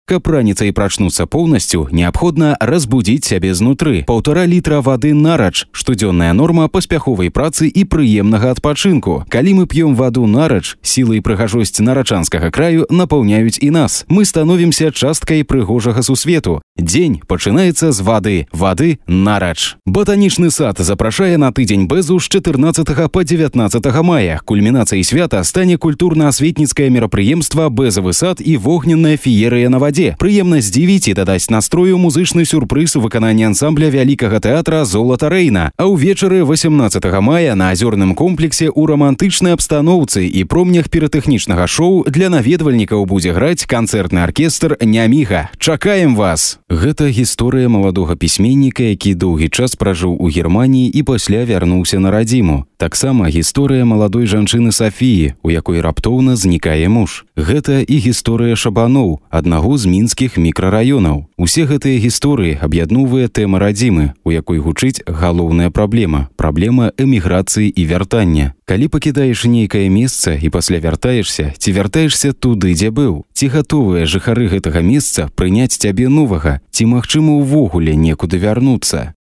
Каб раніцай прачнуцца поўнасцю, неабходна разбудзіць сябе знутры. 1,5 літра вады нарач, штодзённая норма паспяховай працы і прыемнага адпачынку. Калі мы п'ём ваду нарач, сіла і прыгажосць нарачанскага краю напаўняюць і нас. Мы становімся часткай прыгожага сусвету. Дзень пачынаецца з вады. Вады нарач. Батанічны сад запрашае на тыдзень бэзу з 14 па 19 мая. Кульмінацыяй свята стане культурна-асветніцкае мерапрыемства «Бэзавы сад» і вогненная феерыя на вадзе. Прыемна здзівіць і дадаць настрою музычны сюрпрыз у выкананні ансамбля вялікага тэатра «Золата Рэйна». А ўвечары 18 мая на азёрным комплексе ў рамантычнай абстаноўцы і промнях піратэхнічнага шоу для наведвальнікаў будзе граць канцэртны аркестр «Няміга». Чакаем вас! Гэта гісторыя маладога пісьменніка, які доўгі час пражыў у Германіі і пасля вярнуўся на радзіму. Таксама гісторыя маладой жанчыны Сафіі, у якой раптоўна знікае муж. Гэта і гісторыя Шабаноў, аднаго з мінскіх мікрараёнаў. Усе гэтыя гісторыі аб'ядноўвае тэма радзімы, у якой гучыць галоўная праблема – праблема эміграцыі і вяртання. Калі пакідаеш нейкае месца і пасля вяртаешся, ці вяртаешся туды, дзе быў? Ці гатовыя жыхары гэтага месца прыняць цябе новага? Ці магчыма ўвогуле некуды вярнуцца?